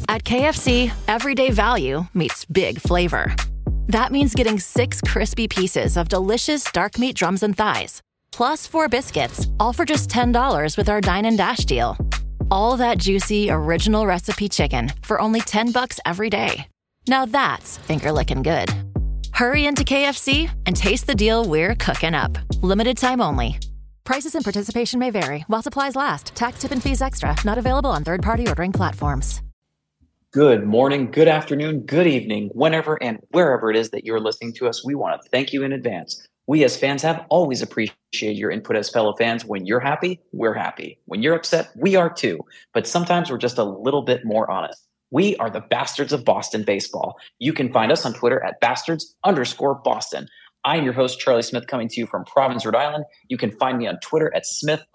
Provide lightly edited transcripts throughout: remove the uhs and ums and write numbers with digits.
At KFC, everyday value meets big flavor. That means getting 6 crispy pieces of delicious dark meat drums and thighs, plus 4 biscuits, all for just $10 with our Dine and Dash deal. All that juicy, original recipe chicken for only $10 every day. Now that's finger-licking good. Hurry into KFC and taste the deal we're cooking up. Limited time only. Prices and participation may vary while supplies last. Tax, tip, and fees extra. Not available on third-party ordering platforms. Good morning, good afternoon, good evening, whenever and wherever it is that you're listening to us. We want to thank you in advance. We as fans have always appreciated your input as fellow fans. When you're happy, we're happy. When you're upset, we are too. But sometimes we're just a little bit more honest. We are the Bastards of Boston Baseball. You can find us on Twitter at bastards_Boston. I'm your host, Charlie Smith, coming to you from Providence, Rhode Island. You can find me on Twitter at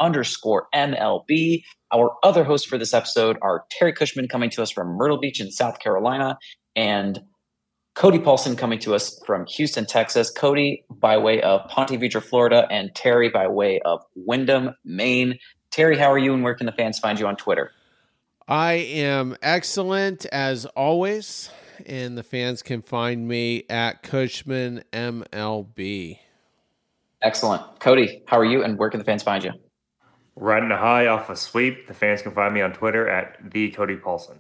Smith_MLB. Our other hosts for this episode are Terry Cushman, coming to us from Myrtle Beach in South Carolina, and Cody Paulson, coming to us from Houston, Texas. Cody by way of Ponte Vedra, Florida, and Terry by way of Windham, Maine. Terry, how are you, and where can the fans find you on Twitter? I am excellent as always, and the fans can find me at Cushman MLB. Excellent. Cody, how are you, and where can the fans find you? Riding a high off a sweep. The fans can find me on Twitter at @TheCodyPaulson.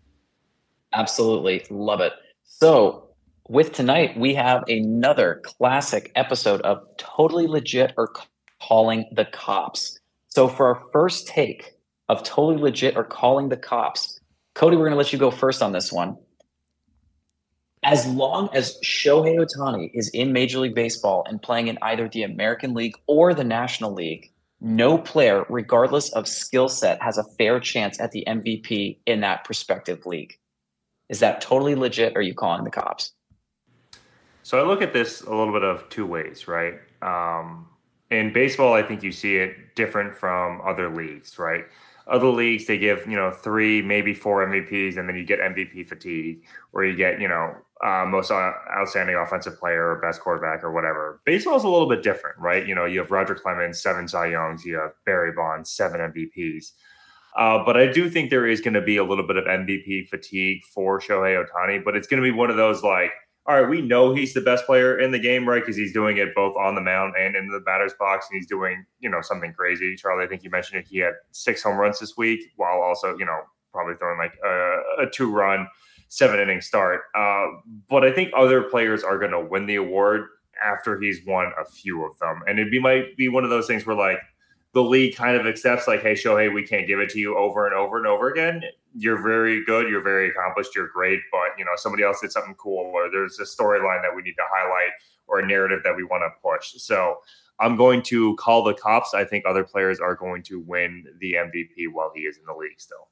Absolutely. Love it. So with tonight, we have another classic episode of Totally Legit or Calling the Cops. So for our first take of Totally Legit or Calling the Cops, Cody, we're going to let you go first on this one. As long as Shohei Ohtani is in Major League Baseball and playing in either the American League or the National League, no player, regardless of skill set, has a fair chance at the MVP in that prospective league. Is that totally legit, or are you calling the cops? So I look at this a little bit of two ways, right? In baseball, I think you see it different from other leagues, right? Other leagues, they give, 3, maybe 4 MVPs, and then you get MVP fatigue, or you get, most outstanding offensive player or best quarterback or whatever. Baseball is a little bit different, right? You have Roger Clemens, 7 Cy Youngs, you have Barry Bonds, 7 MVPs. But I do think there is going to be a little bit of MVP fatigue for Shohei Ohtani, but it's going to be one of those like, all right, we know he's the best player in the game, right? Because he's doing it both on the mound and in the batter's box, and he's doing, something crazy. Charlie, I think you mentioned it. He had 6 home runs this week, while also, probably throwing like a 2-run, 7-inning start. But I think other players are going to win the award after he's won a few of them, and might be one of those things where like the league kind of accepts like, hey, Shohei, we can't give it to you over and over and over again. You're very good. You're very accomplished. You're great. But, somebody else did something cool, or there's a storyline that we need to highlight, or a narrative that we want to push. So I'm going to call the cops. I think other players are going to win the MVP while he is in the league still.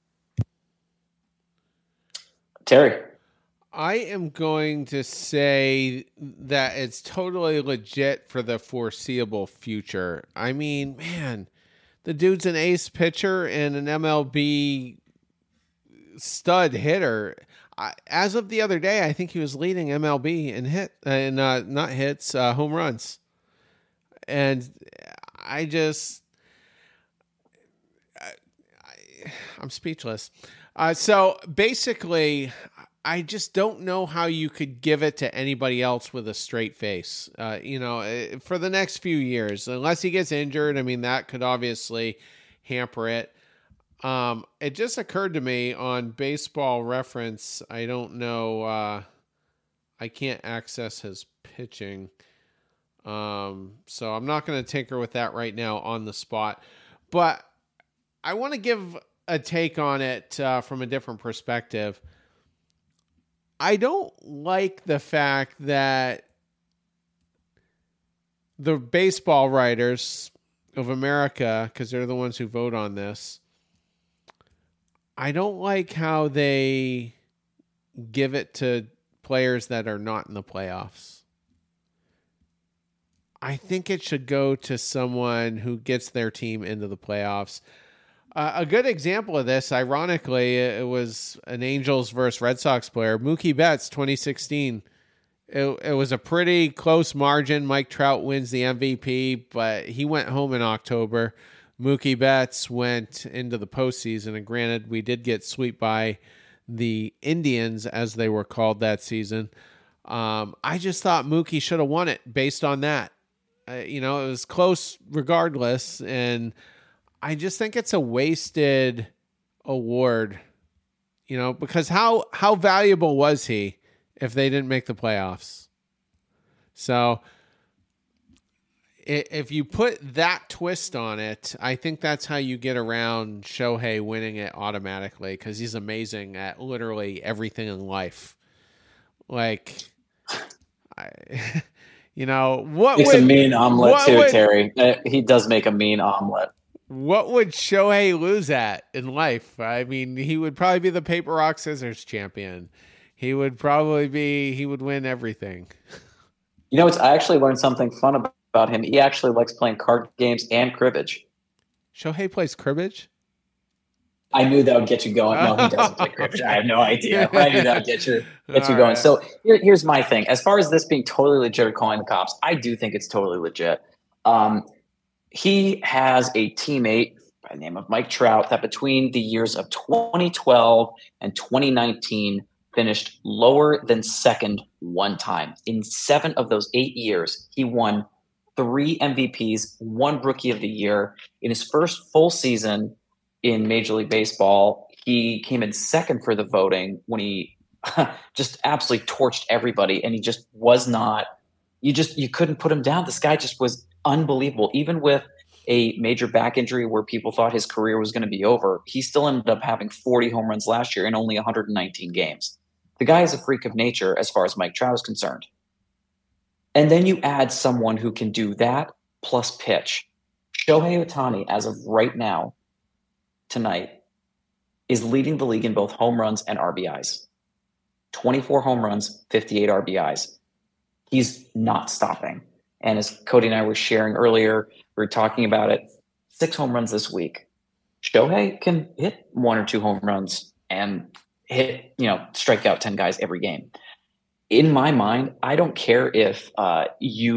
Terry. I am going to say that it's totally legit for the foreseeable future. I mean, man, the dude's an ace pitcher and an MLB stud hitter. As of the other day, I think he was leading MLB in home runs. And I'm speechless. So basically, I just don't know how you could give it to anybody else with a straight face, for the next few years, unless he gets injured. I mean, that could obviously hamper it. It just occurred to me on Baseball Reference. I don't know. I can't access his pitching. So I'm not going to tinker with that right now on the spot, but I want to give a take on it from a different perspective. I don't like the fact that the baseball writers of America, because they're the ones who vote on this, I don't like how they give it to players that are not in the playoffs. I think it should go to someone who gets their team into the playoffs. A good example of this, ironically, it was an Angels versus Red Sox player, Mookie Betts, 2016. It was a pretty close margin. Mike Trout wins the MVP, but he went home in October. Mookie Betts went into the postseason, and granted, we did get swept by the Indians, as they were called that season. I just thought Mookie should have won it based on that. It was close regardless, and I just think it's a wasted award, because how valuable was he if they didn't make the playoffs? So if you put that twist on it, I think that's how you get around Shohei winning it automatically, because he's amazing at literally everything in life. Like, what makes would, a mean omelet too, would, Terry. He does make a mean omelet. What would Shohei lose at in life? I mean, he would probably be the paper, rock, scissors champion. He would win everything. I actually learned something fun about him. He actually likes playing card games and cribbage. Shohei plays cribbage? I knew that would get you going. No, he doesn't play cribbage. I have no idea. I knew that would get you going. Right. So here's my thing. As far as this being totally legit or calling the cops, I do think it's totally legit. He has a teammate by the name of Mike Trout that between the years of 2012 and 2019 finished lower than second one time. In 7 of those 8 years, he won 3 MVPs, 1 Rookie of the Year. In his first full season in Major League Baseball, he came in second for the voting when he just absolutely torched everybody, and he just was not – you couldn't put him down. This guy just was unbelievable. Even with a major back injury where people thought his career was going to be over, he still ended up having 40 home runs last year in only 119 games. The guy is a freak of nature as far as Mike Trout is concerned. And then you add someone who can do that plus pitch. Shohei Ohtani, as of right now, tonight, is leading the league in both home runs and RBIs. 24 home runs, 58 RBIs. He's not stopping. And as Cody and I were sharing earlier, we were talking about it, 6 home runs this week. Shohei can hit 1 or 2 home runs and strike out 10 guys every game. In my mind, I don't care if I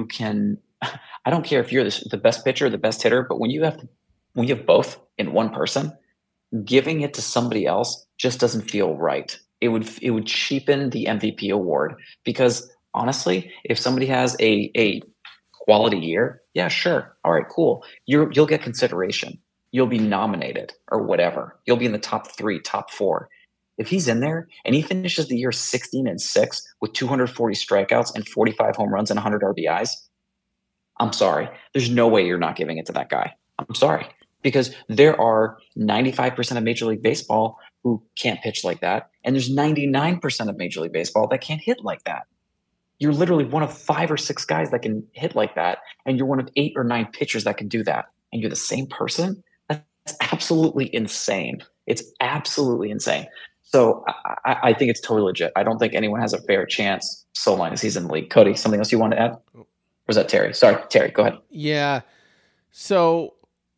don't care if you're the best pitcher, the best hitter, but when you have both in one person, giving it to somebody else just doesn't feel right. It would cheapen the MVP award, because honestly, if somebody has a quality year, yeah, sure. All right, cool. You'll get consideration. You'll be nominated or whatever. You'll be in the top 3, top 4. If he's in there and he finishes the year 16-6 with 240 strikeouts and 45 home runs and 100 RBIs, I'm sorry. There's no way you're not giving it to that guy. I'm sorry. Because there are 95% of Major League Baseball who can't pitch like that. And there's 99% of Major League Baseball that can't hit like that. You're literally one of 5 or 6 guys that can hit like that. And you're one of 8 or 9 pitchers that can do that. And you're the same person? That's absolutely insane. It's absolutely insane. So I think it's totally legit. I don't think anyone has a fair chance so long as he's in the league. Cody, something else you want to add? Or was that Terry? Sorry, Terry, go ahead. Yeah. So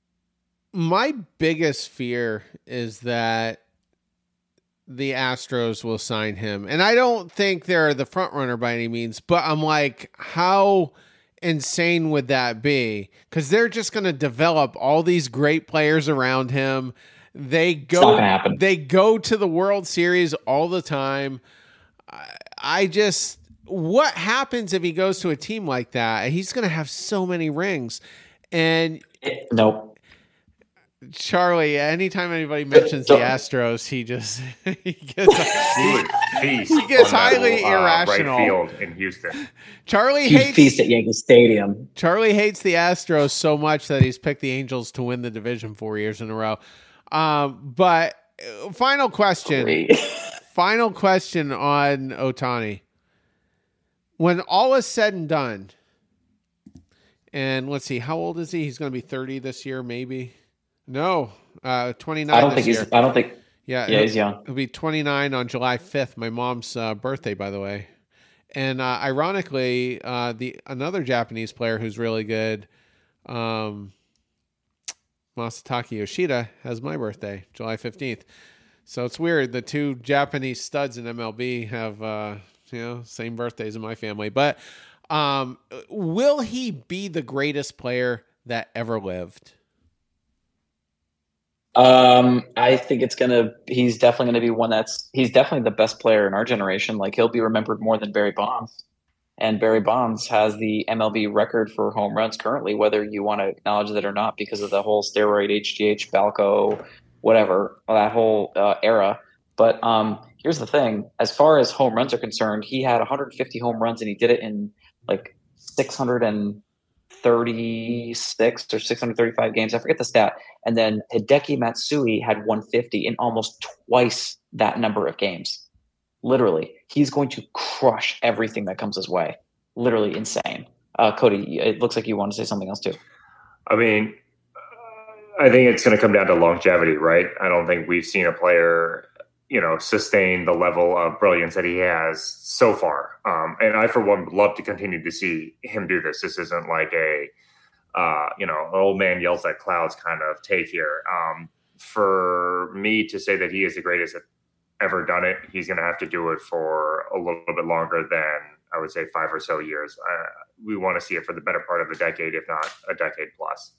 my biggest fear is that the Astros will sign him. And I don't think they're the front runner by any means, but I'm like, how insane would that be? Because they're just going to develop all these great players around him. They go to the World Series all the time. What happens if he goes to a team like that? He's going to have so many rings. And nope. Charlie, anytime anybody mentions the Astros, he gets highly irrational. Right field in Houston. Charlie feast at Yankee Stadium. Charlie hates the Astros so much that he's picked the Angels to win the division 4 years in a row. But final question. Final question on Ohtani. When all is said and done, and let's see, how old is he? He's going to be 30 this year, maybe. No, 29. I don't think. Yeah, he's young. He'll be 29 on July 5th, my mom's birthday, by the way. And ironically, another Japanese player who's really good, Masataka Yoshida, has my birthday, July 15th. So it's weird. The 2 Japanese studs in MLB have, same birthdays in my family. But will he be the greatest player that ever lived? I think he's definitely gonna be one he's definitely the best player in our generation. Like, he'll be remembered more than Barry Bonds. And Barry Bonds has the MLB record for home runs currently, whether you want to acknowledge that or not, because of the whole steroid, HGH, Balco, whatever, that whole era. But here's the thing: as far as home runs are concerned, he had 150 home runs, and he did it in like 636 or 635 games. I forget the stat. And then Hideki Matsui had 150 in almost twice that number of games. Literally, he's going to crush everything that comes his way. Literally insane. Cody, it looks like you want to say something else too. I mean, I think it's going to come down to longevity, right? I don't think we've seen a player, sustain the level of brilliance that he has so far. And I, for one, would love to continue to see him do this. This isn't like an old man yells at clouds kind of take here. For me to say that he is the greatest ever done it, he's going to have to do it for a little bit longer than, I would say, 5 or so years. We want to see it for the better part of a decade, if not a decade plus.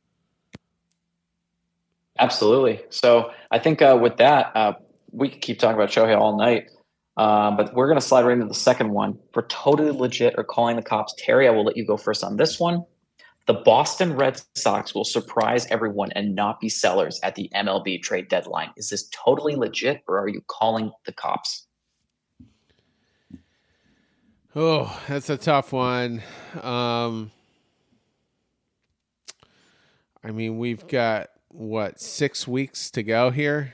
Absolutely. So I think with that, we could keep talking about Shohei all night, but we're going to slide right into the second one. For Totally Legit or Calling the Cops, Terry, I will let you go first on this one. The Boston Red Sox will surprise everyone and not be sellers at the MLB trade deadline. Is this totally legit, or are you calling the cops? Oh, that's a tough one. I mean, we've got, 6 weeks to go here?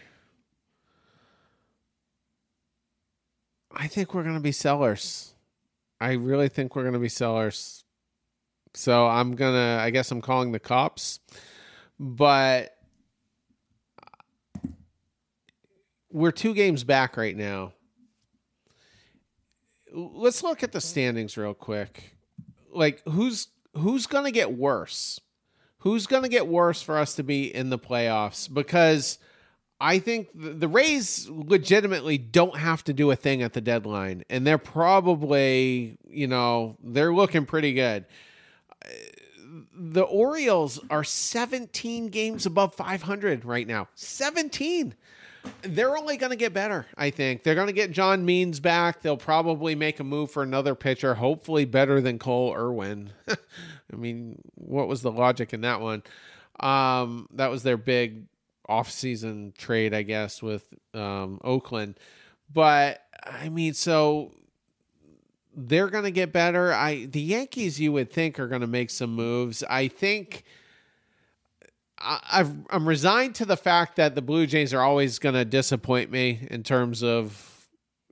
I think we're going to be sellers. I really think we're going to be sellers. So I guess I'm calling the cops, but we're 2 games back right now. Let's look at the standings real quick. Like, who's going to get worse? Who's going to get worse for us to be in the playoffs? Because I think the Rays legitimately don't have to do a thing at the deadline, and they're probably, they're looking pretty good. The Orioles are 17 games above 500 right now. 17. They're only going to get better, I think. They're going to get John Means back. They'll probably make a move for another pitcher, hopefully better than Cole Irwin. I mean, what was the logic in that one? That was their big off-season trade, I guess, with Oakland. But, I mean, so they're going to get better. The Yankees, you would think, are going to make some moves. I think I'm resigned to the fact that the Blue Jays are always going to disappoint me in terms of,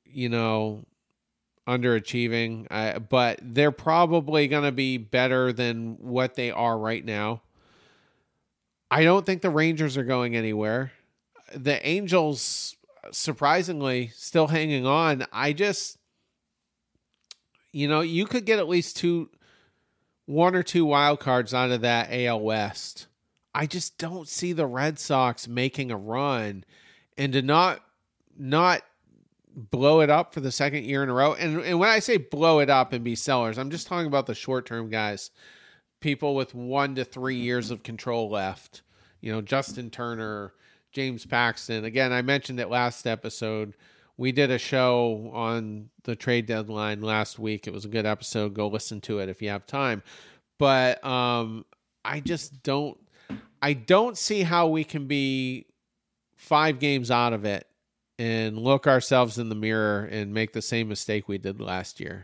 underachieving. But they're probably going to be better than what they are right now. I don't think the Rangers are going anywhere. The Angels, surprisingly, still hanging on. You could get at least 1 or 2 wild cards out of that AL West. I just don't see the Red Sox making a run, and to not blow it up for the second year in a row. And when I say blow it up and be sellers, I'm just talking about the short-term guys, people with 1 to 3 years of control left. Justin Turner, James Paxton. Again, I mentioned it last episode. We did a show on the trade deadline last week. It was a good episode. Go listen to it if you have time. But I don't see how we can be 5 games out of it and look ourselves in the mirror and make the same mistake we did last year.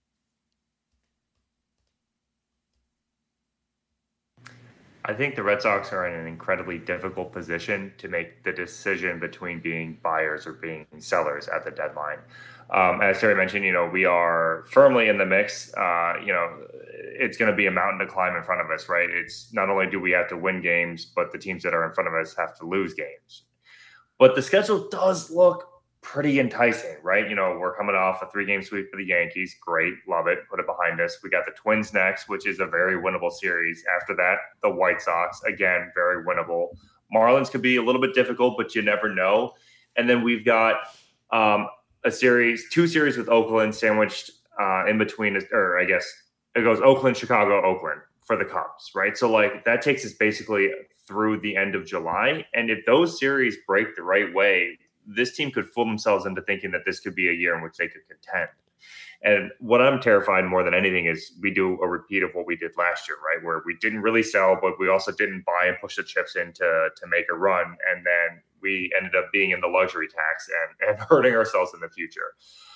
I think the Red Sox are in an incredibly difficult position to make the decision between being buyers or being sellers at the deadline. As Terry mentioned, we are firmly in the mix. It's going to be a mountain to climb in front of us, right? It's not only do we have to win games, but the teams that are in front of us have to lose games. But the schedule does look pretty enticing, right? We're coming off a 3-game sweep for the Yankees. Great. Love it. Put it behind us. We got the Twins next, which is a very winnable series. After that, the White Sox, again, very winnable. Marlins could be a little bit difficult, but you never know. And then we've got two series with Oakland sandwiched in between, or I guess it goes Oakland, Chicago, Oakland for the Cubs, right? So that takes us basically through the end of July. And if those series break the right way, this team could fool themselves into thinking that this could be a year in which they could contend. And what I'm terrified more than anything is we do a repeat of what we did last year, right? Where we didn't really sell, but we also didn't buy and push the chips in to make a run. And then we ended up being in the luxury tax and hurting ourselves in the future.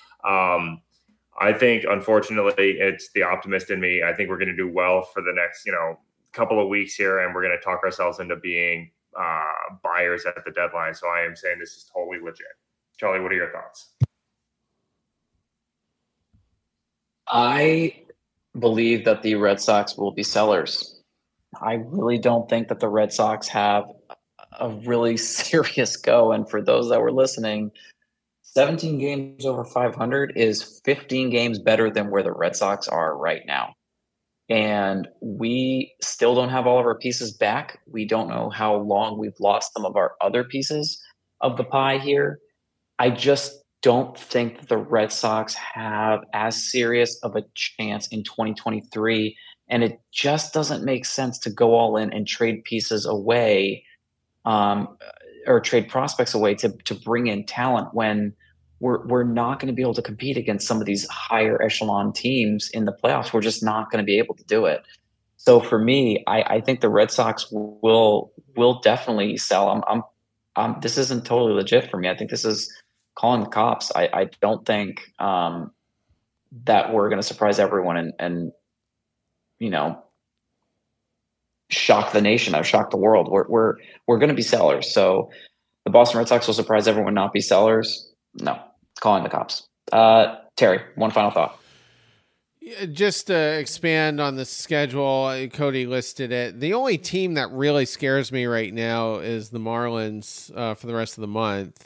I think, unfortunately, it's the optimist in me. I think we're going to do well for the next, couple of weeks here, and we're going to talk ourselves into being buyers at the deadline. So I am saying this is totally legit. Charlie, what are your thoughts? I believe that the Red Sox will be sellers. I really don't think that the Red Sox have a really serious go. And for those that were listening, 17 games over 500 is 15 games better than where the Red Sox are right now. And we still don't have all of our pieces back. We don't know how long we've lost some of our other pieces of the pie here. I just don't think that the Red Sox have as serious of a chance in 2023. And it just doesn't make sense to go all in and trade pieces away or trade prospects away to bring in talent when we're not going to be able to compete against some of these higher echelon teams in the playoffs. We're just not going to be able to do it. So for me, I think the Red Sox will definitely sell. This isn't totally legit for me. I think this is calling the cops. I don't think that we're going to surprise everyone and shock the nation. I've shocked the world. We're going to be sellers. So the Boston Red Sox will surprise everyone, not be sellers. No, calling the cops. Terry, one final thought. Just to expand on the schedule, Cody listed it. The only team that really scares me right now is the Marlins for the rest of the month.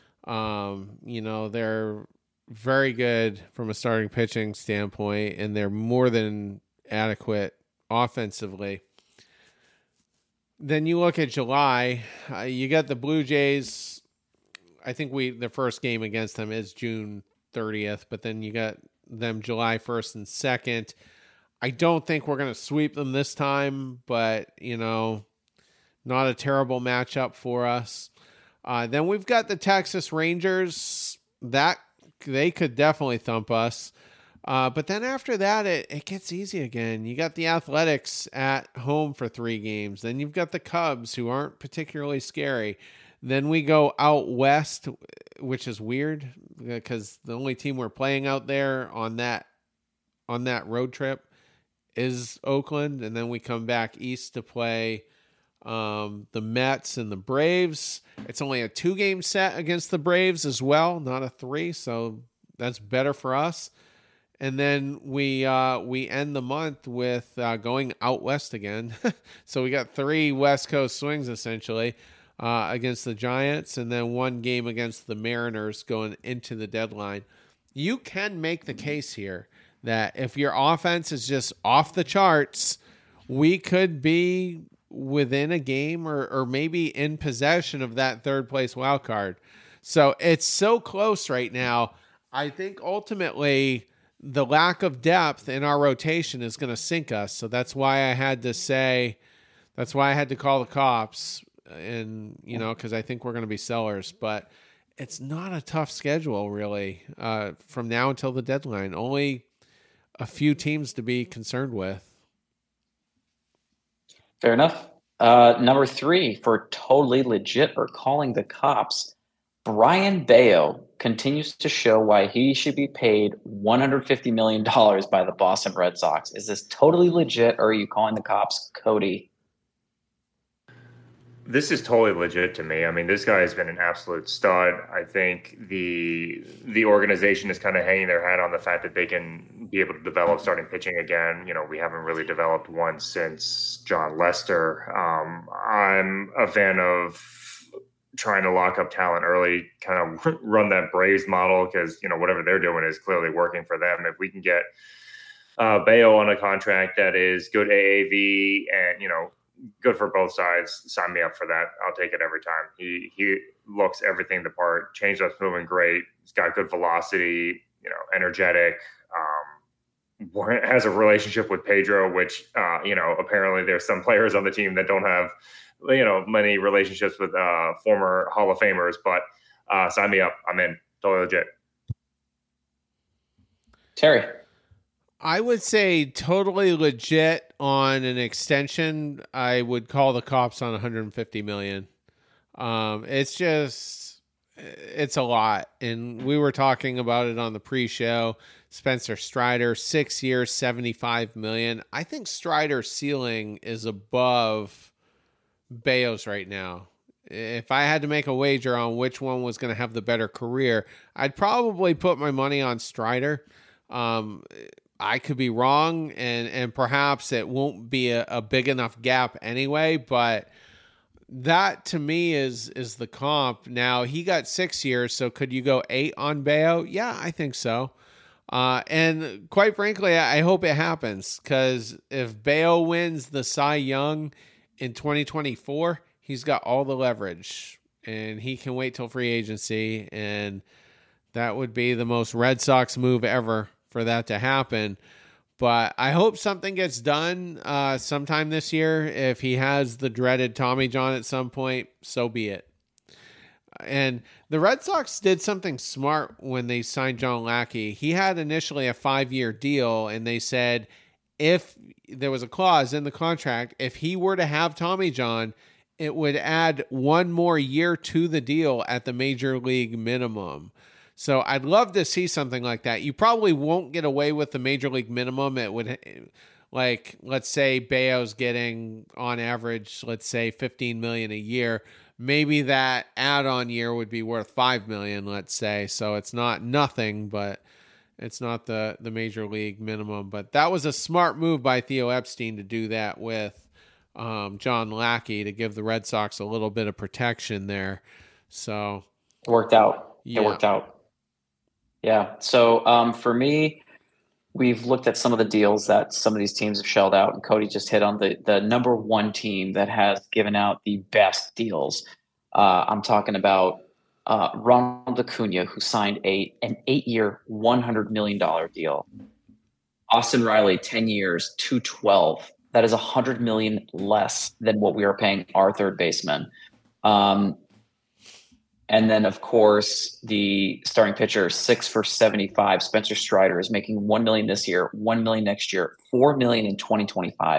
They're very good from a starting pitching standpoint, and they're more than adequate offensively. Then you look at July, you got the Blue Jays. I think the first game against them is June 30th, but then you got them July 1st and 2nd. I don't think we're going to sweep them this time, but, not a terrible matchup for us. Then we've got the Texas Rangers. That they could definitely thump us. But then after that, it gets easy again. You got the Athletics at home for 3 games. Then you've got the Cubs, who aren't particularly scary. Then we go out west, which is weird because the only team we're playing out there on that road trip is Oakland. And then we come back east to play the Mets and the Braves. It's only a 2-game set against the Braves as well, not a 3. So that's better for us. And then we end the month with going out west again. So we got 3 West Coast swings essentially. Against the Giants, and then 1 game against the Mariners going into the deadline. You can make the case here that if your offense is just off the charts, we could be within a game or maybe in possession of that 3rd place wild card. So it's so close right now. I think ultimately the lack of depth in our rotation is going to sink us. So that's why I had to call the cops. And, because I think we're going to be sellers, but it's not a tough schedule really from now until the deadline. Only a few teams to be concerned with. Fair enough. Number 3 for totally legit or calling the cops. Brian Bayo continues to show why he should be paid $150 million by the Boston Red Sox. Is this totally legit or are you calling the cops, Cody? This is totally legit to me. I mean, this guy has been an absolute stud. I think the organization is kind of hanging their hat on the fact that they can be able to develop starting pitching again. We haven't really developed one since John Lester. I'm a fan of trying to lock up talent early, kind of run that Braves model because, whatever they're doing is clearly working for them. If we can get Bayo on a contract that is good AAV and, good for both sides. Sign me up for that. I'll take it every time. He looks everything the part. Changeup's moving great. He's got good velocity. Energetic. has a relationship with Pedro, which, apparently there's some players on the team that don't have, many relationships with former Hall of Famers, but sign me up. I'm in. Totally legit. Terry. I would say totally legit on an extension. I would call the cops on 150 million. It's a lot. And we were talking about it on the pre-show. Spencer Strider, 6 years, 75 million. I think Strider's ceiling is above Bayo's right now. If I had to make a wager on which one was going to have the better career, I'd probably put my money on Strider. I could be wrong, and perhaps it won't be a big enough gap anyway, but that to me is the comp. Now, he got 6 years, so could you go 8 on Bayo? Yeah, I think so. And quite frankly, I hope it happens, because if Bayo wins the Cy Young in 2024, he's got all the leverage, and he can wait till free agency, and that would be the most Red Sox move ever for that to happen. But I hope something gets done sometime this year. If he has the dreaded Tommy John at some point, so be it. And the Red Sox did something smart when they signed John Lackey. He had initially a 5-year deal, and they said if there was a clause in the contract, if he were to have Tommy John, it would add 1 more year to the deal at the major league minimum. So I'd love to see something like that. You probably won't get away with the major league minimum. It would, like, let's say Bayo's getting on average, let's say 15 million a year. Maybe that add-on year would be worth 5 million, let's say. So it's not nothing, but it's not the major league minimum. But that was a smart move by Theo Epstein to do that with John Lackey, to give the Red Sox a little bit of protection there. So it worked out. Yeah. It worked out. Yeah. So for me, we've looked at some of the deals that some of these teams have shelled out, and Cody just hit on the number one team that has given out the best deals. I'm talking about Ronald Acuna, who signed an 8-year, $100 million deal. Austin Riley, 10 years, $212. That is $100 million less than what we are paying our third baseman. And then, of course, the starting pitcher, 6 for $75. Spencer Strider is making $1 million this year, $1 million next year, $4 million in 2025,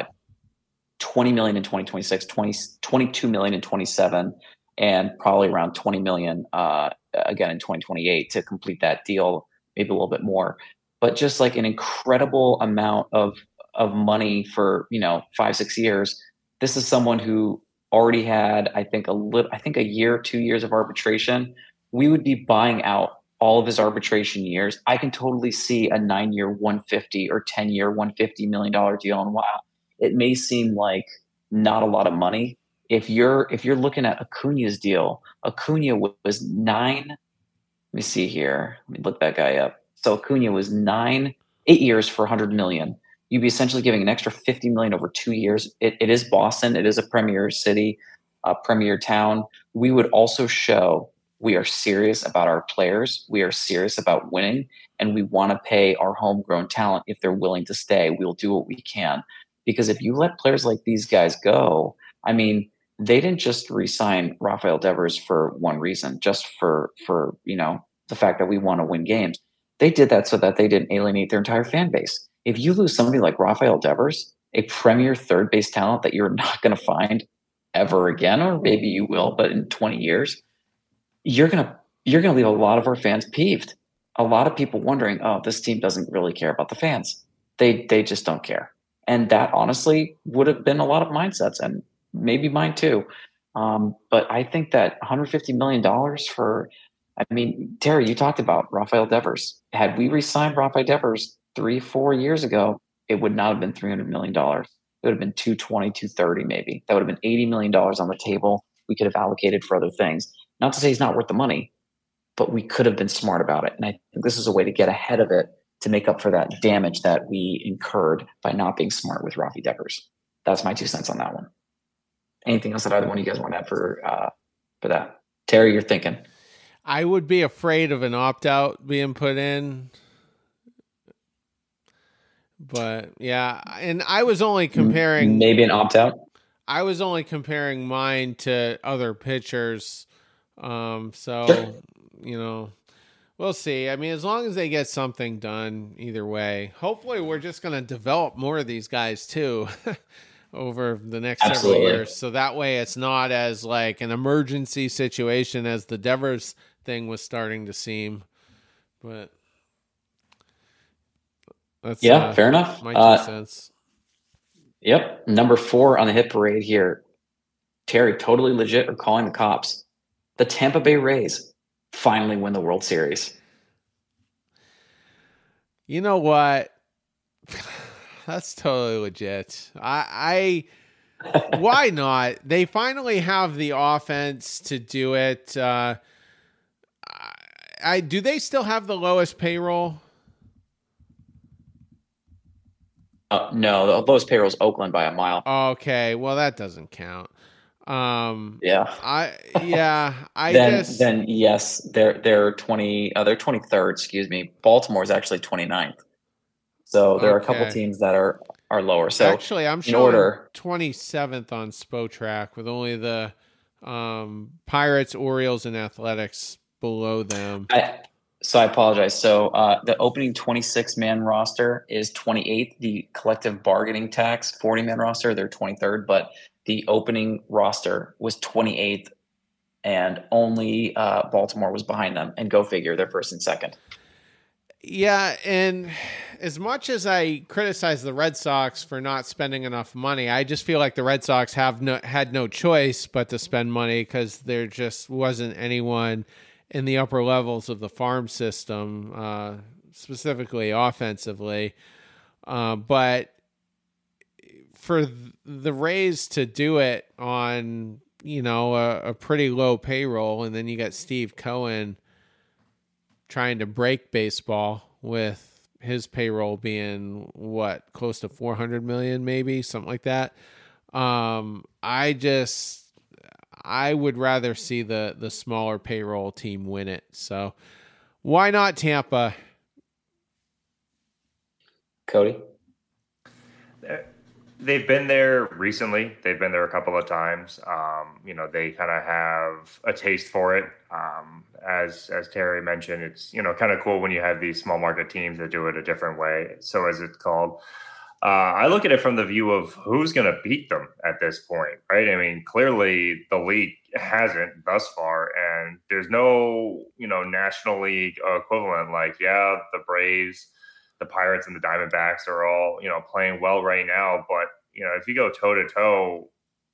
$20 million in 2026, $22 million in 27, and probably around $20 million again in 2028 to complete that deal, maybe a little bit more. But just like an incredible amount of money for 5-6 years. This is someone who already had, I think a year, 2 years of arbitration. We would be buying out all of his arbitration years. I can totally see a 9-year, $150 or 10-year, $150 million deal. And wow, it may seem like not a lot of money. If you're looking at Acuna's deal, Acuna was 9. Let me see here. Let me look that guy up. So Acuna was 8 years for $100 million. You'd be essentially giving an extra $50 million over 2 years. It is Boston. It is a premier city, a premier town. We would also show we are serious about our players. We are serious about winning, and we want to pay our homegrown talent if they're willing to stay. We'll do what we can. Because if you let players like these guys go, I mean, they didn't just re-sign Rafael Devers for one reason, just for the fact that we want to win games. They did that so that they didn't alienate their entire fan base. If you lose somebody like Rafael Devers, a premier third base talent that you're not going to find ever again, or maybe you will, but in 20 years, you're going to leave a lot of our fans peeved. A lot of people wondering, oh, this team doesn't really care about the fans. They just don't care. And that honestly would have been a lot of mindsets, and maybe mine too. But I think that $150 million Terry, you talked about Rafael Devers. Had we re-signed Rafael Devers 3-4 years ago, it would not have been $300 million. It would have been 220, 230 maybe. That would have been $80 million on the table. We could have allocated for other things. Not to say he's not worth the money, but we could have been smart about it. And I think this is a way to get ahead of it, to make up for that damage that we incurred by not being smart with Rafi Devers. That's my 2 cents on that one. Anything else that either one of you guys want to add for that? Terry, you're thinking. I would be afraid of an opt-out being put in. But yeah, and I was only comparing maybe an opt out. I was only comparing mine to other pitchers. So Sure. we'll see. I mean, as long as they get something done, either way. Hopefully, we're just going to develop more of these guys too over the next several Absolutely. years. So that way, it's not as like an emergency situation as the Devers thing was starting to seem. But that's fair enough. my 2 cents. Yep. Number 4 on the hit parade here. Terry, totally legit or calling the cops. The Tampa Bay Rays finally win the World Series. You know what? That's totally legit. I why not? They finally have the offense to do it. Do they still have the lowest payroll? No, the lowest payroll is Oakland by a mile. Okay, well that doesn't count. Yeah. Then yes, they're 20. They're 23rd. Excuse me. Baltimore is actually 29th. So there are a couple teams that are lower. So actually, I'm showing 27th on Spotrac with only the Pirates, Orioles, and Athletics below them. So I apologize. So the opening 26-man roster is 28th. The collective bargaining tax 40-man roster, they're 23rd. But the opening roster was 28th, and only Baltimore was behind them. And go figure, they're first and second. Yeah, and as much as I criticize the Red Sox for not spending enough money, I just feel like the Red Sox had no choice but to spend money because there just wasn't anyone in the upper levels of the farm system, specifically offensively. But for the Rays to do it on, a pretty low payroll, and then you got Steve Cohen trying to break baseball with his payroll being close to 400 million, maybe something like that. I would rather see the smaller payroll team win it. So why not Tampa? Cody? They've been there recently. They've been there a couple of times. They kind of have a taste for it. As Terry mentioned, it's, kind of cool when you have these small market teams that do it a different way. So as it's called, I look at it from the view of who's going to beat them at this point, right? I mean, clearly the league hasn't thus far, and there's no, National League equivalent. Like, the Braves, the Pirates, and the Diamondbacks are all, playing well right now. But, if you go toe to toe,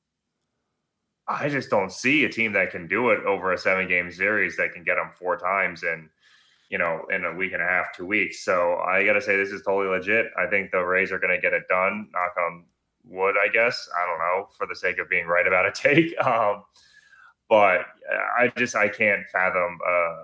I just don't see a team that can do it over a 7-game series that can get them 4 times in a week and a half, 2 weeks. So I got to say, this is totally legit. I think the Rays are going to get it done. Knock on wood, I guess. I don't know, for the sake of being right about a take. But I can't fathom,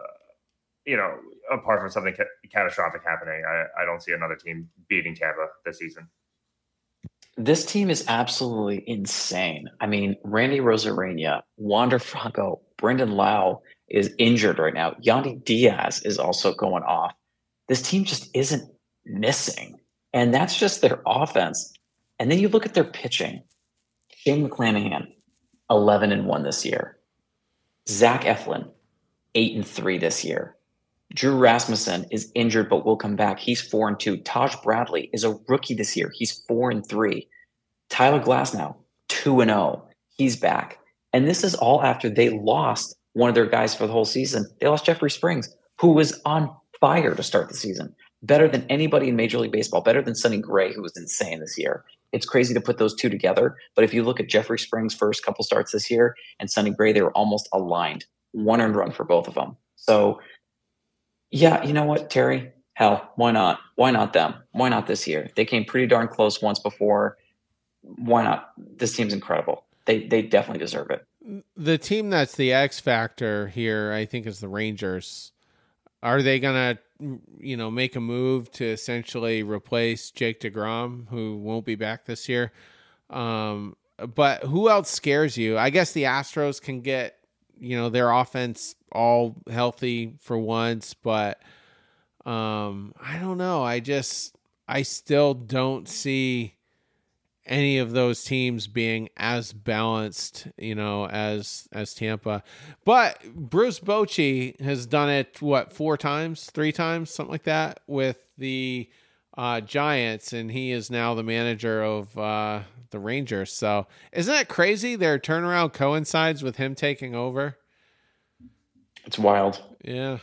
apart from something catastrophic happening, I don't see another team beating Tampa this season. This team is absolutely insane. I mean, Randy Rosarena, Wander Franco, Brendan Lau is injured right now. Yandy Diaz is also going off. This team just isn't missing. And that's just their offense. And then you look at their pitching. Shane McClanahan, 11-1 this year. Zach Eflin, 8-3 this year. Drew Rasmussen is injured but will come back. He's 4-2. Taj Bradley is a rookie this year. He's 4-3. Tyler Glasnow, 2-0. He's back. And this is all after they lost one of their guys for the whole season. They lost Jeffrey Springs, who was on fire to start the season. Better than anybody in Major League Baseball. Better than Sonny Gray, who was insane this year. It's crazy to put those two together. But if you look at Jeffrey Springs' first couple starts this year and Sonny Gray, they were almost aligned. 1 earned run for both of them. So, yeah, you know what, Terry? Hell, why not? Why not them? Why not this year? They came pretty darn close once before. Why not? This team's incredible. They definitely deserve it. The team that's the X factor here, I think, is the Rangers. Are they going to, make a move to essentially replace Jake DeGrom, who won't be back this year? But who else scares you? I guess the Astros can get, their offense all healthy for once, but I don't know. I still don't see any of those teams being as balanced, as Tampa. But Bruce Bochy has done it, 3 times, something like that, with the Giants, and he is now the manager of the Rangers. So isn't that crazy? Their turnaround coincides with him taking over. It's wild. Yeah.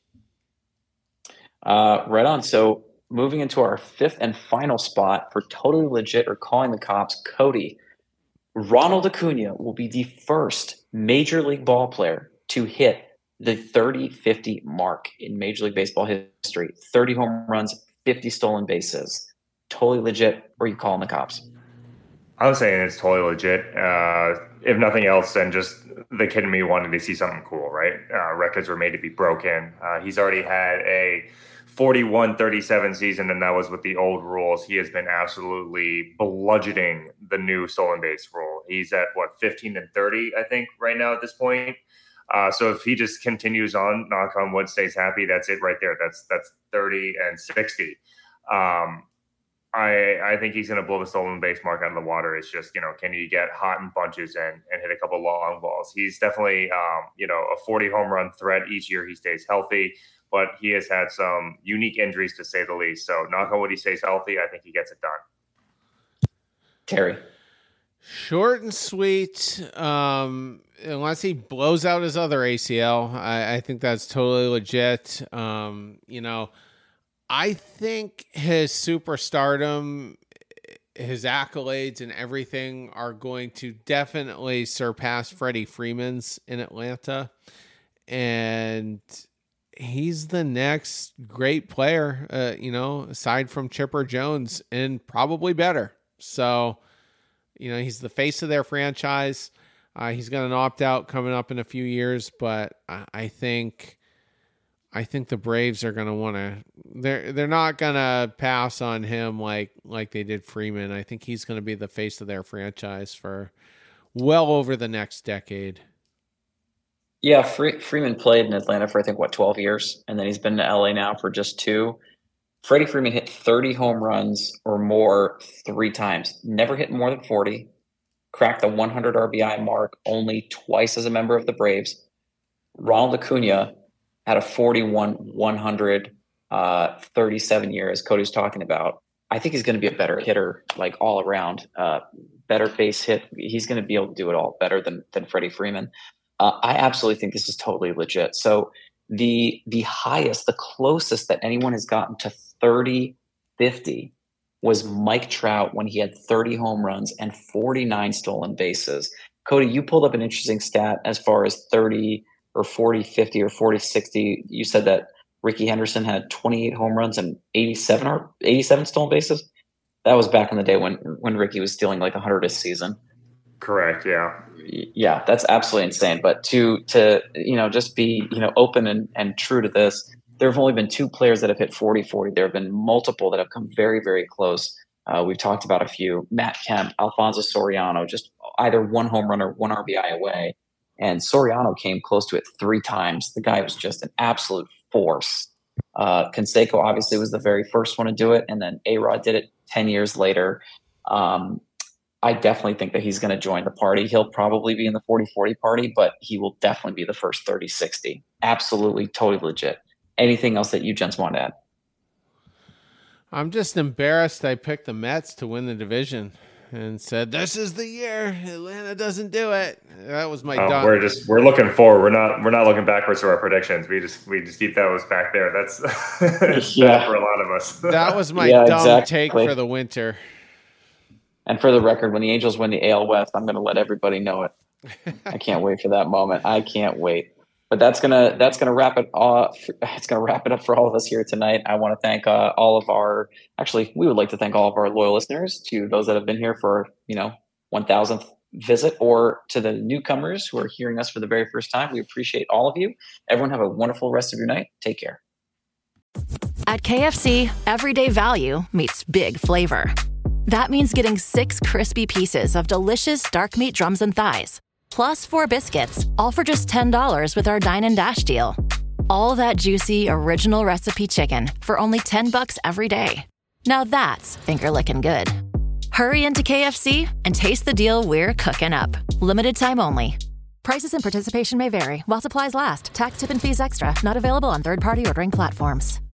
Right on. So moving into our 5th and final spot for Totally Legit or Calling the Cops, Cody, Ronald Acuna will be the first Major League ball player to hit the 30-50 mark in Major League Baseball history. 30 home runs, 50 stolen bases. Totally legit, or you calling the cops? I was saying it's totally legit. If nothing else, then just the kid in me wanted to see something cool, right? Records were made to be broken. He's already had a 41-37 season, and that was with the old rules. He has been absolutely bludgeoning the new stolen base rule. He's at 15-30, I think, right now at this point. So if he just continues on, knock on wood, stays happy, that's it right there. That's 30-60. I think he's going to blow the stolen base mark out of the water. It's just, can you get hot in bunches and hit a couple long balls? He's definitely, a 40 home run threat each year he stays healthy, but he has had some unique injuries to say the least. So knock on wood, he stays healthy. I think he gets it done. Terry. Short and sweet. Unless he blows out his other ACL, I think that's totally legit. I think his superstardom, his accolades and everything are going to definitely surpass Freddie Freeman's in Atlanta. And he's the next great player, aside from Chipper Jones, and probably better. So, he's the face of their franchise. He's got an opt-out coming up in a few years, but I think the Braves are going to want to. They're not going to pass on him like they did Freeman. I think he's going to be the face of their franchise for well over the next decade. Yeah, Freeman played in Atlanta for 12 years, and then he's been to LA now for just 2. Freddie Freeman hit 30 home runs or more 3 times. Never hit more than 40. Cracked the 100 RBI mark only twice as a member of the Braves. Ronald Acuna had a 41-100 37 year, as Cody's talking about. I think he's going to be a better hitter, like all around. Better base hit. He's going to be able to do it all better than Freddie Freeman. I absolutely think this is totally legit. So the highest, the closest that anyone has gotten to 30-50 was Mike Trout when he had 30 home runs and 49 stolen bases. Cody, you pulled up an interesting stat as far as 30 or 40-50 or 40-60. You said that Rickey Henderson had 28 home runs and 87 stolen bases. That was back in the day when Rickey was stealing like 100 a season. Correct. Yeah. Yeah, that's absolutely insane. But to just be open and true to this, there have only been 2 players that have hit 40-40. There have been multiple that have come very, very close. We've talked about a few: Matt Kemp, Alfonso Soriano, just either 1 home run or 1 RBI away. And Soriano came close to it 3 times. The guy was just an absolute force. Canseco obviously was the very first one to do it, and then A-Rod did it 10 years later. I definitely think that he's going to join the party. He'll probably be in the 40-40 party, but he will definitely be the first 30-60. Absolutely, totally legit. Anything else that you gents want to add? I'm just embarrassed I picked the Mets to win the division and said, this is the year Atlanta doesn't do it. That was my dumb. We're looking forward. We're not looking backwards to our predictions. We just keep those back there. That's bad for a lot of us. That was my dumb take for the winter. And for the record, when the Angels win the AL West, I'm going to let everybody know it. I can't wait for that moment. I can't wait. But that's gonna wrap it up. It's gonna wrap it up for all of us here tonight. I want to thank we would like to thank all of our loyal listeners, to those that have been here for 1,000th visit, or to the newcomers who are hearing us for the very first time. We appreciate all of you. Everyone have a wonderful rest of your night. Take care. At KFC, everyday value meets big flavor. That means getting 6 crispy pieces of delicious dark meat drums and thighs, plus 4 biscuits, all for just $10 with our Dine and Dash deal. All that juicy, original recipe chicken for only $10 every day. Now that's finger licking good. Hurry into KFC and taste the deal we're cooking up. Limited time only. Prices and participation may vary while supplies last. Tax, tip, and fees extra. Not available on third-party ordering platforms.